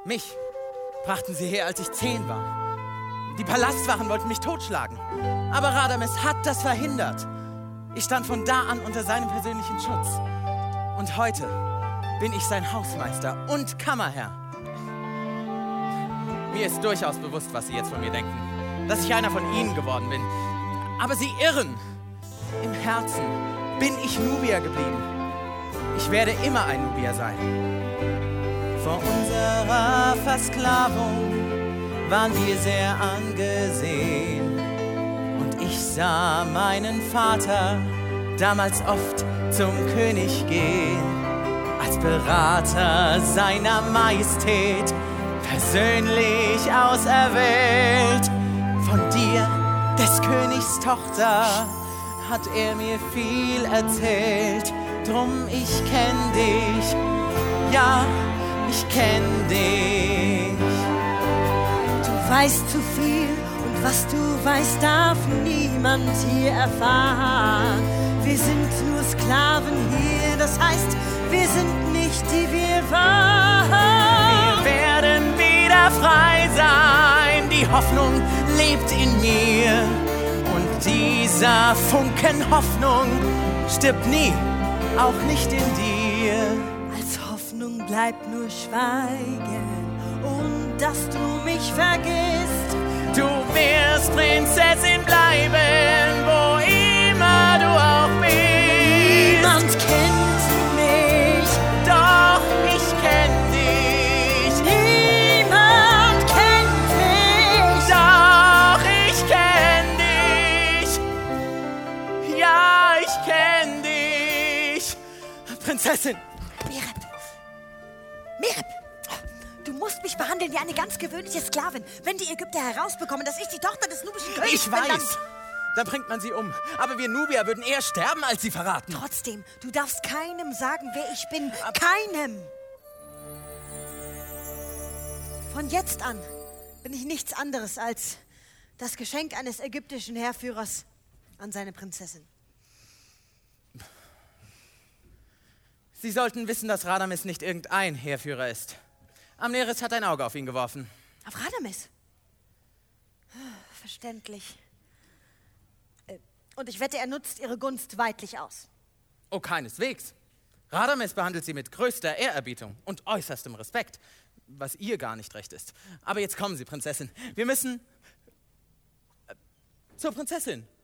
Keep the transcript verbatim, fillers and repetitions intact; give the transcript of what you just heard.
Mich brachten sie her, als ich zehn war. Die Palastwachen wollten mich totschlagen. Aber Radames hat das verhindert. Ich stand von da an unter seinem persönlichen Schutz. Und heute bin ich sein Hausmeister und Kammerherr. Mir ist durchaus bewusst, was Sie jetzt von mir denken. Dass ich einer von Ihnen geworden bin. Aber Sie irren. Im Herzen bin ich Nubier geblieben. Ich werde immer ein Nubier sein. Vor unserer Versklavung waren wir sehr angesehen. Und ich sah meinen Vater damals oft zum König gehen. Als Berater seiner Majestät, persönlich auserwählt. Von dir, des Königs Tochter, hat er mir viel erzählt. Drum, ich kenn dich, ja, ich kenn dich. Du weißt zu viel und was du weißt, darf niemand hier erfahren. Wir sind nur Sklaven hier, das heißt, wir sind nicht die wir waren. Wir werden wieder frei sein, die Hoffnung lebt in mir. Und dieser Funken Hoffnung stirbt nie, auch nicht in dir. Als Hoffnung bleibt nur Schweigen und dass du mich vergisst. Du wirst Prinzessin bleiben, wo immer du auch bist. Niemand kennt mich, doch ich kenn dich. Niemand kennt mich, doch ich kenn dich. Ja, ich kenn dich. Prinzessin. Mereb. Mereb. Du musst mich behandeln wie eine ganz gewöhnliche Sklavin. Wenn die Ägypter herausbekommen, dass ich die Tochter des nubischen Königs Ich bin, dann... weiß. Dann bringt man sie um. Aber wir Nubier würden eher sterben, als sie verraten. Trotzdem, du darfst keinem sagen, wer ich bin. Keinem. Von jetzt an bin ich nichts anderes als das Geschenk eines ägyptischen Heerführers an seine Prinzessin. Sie sollten wissen, dass Radames nicht irgendein Heerführer ist. Amneris hat ein Auge auf ihn geworfen. Auf Radames? Verständlich. Und ich wette, er nutzt ihre Gunst weidlich aus. Oh, keineswegs. Radames behandelt sie mit größter Ehrerbietung und äußerstem Respekt, was ihr gar nicht recht ist. Aber jetzt kommen Sie, Prinzessin. Wir müssen äh, zur Prinzessin.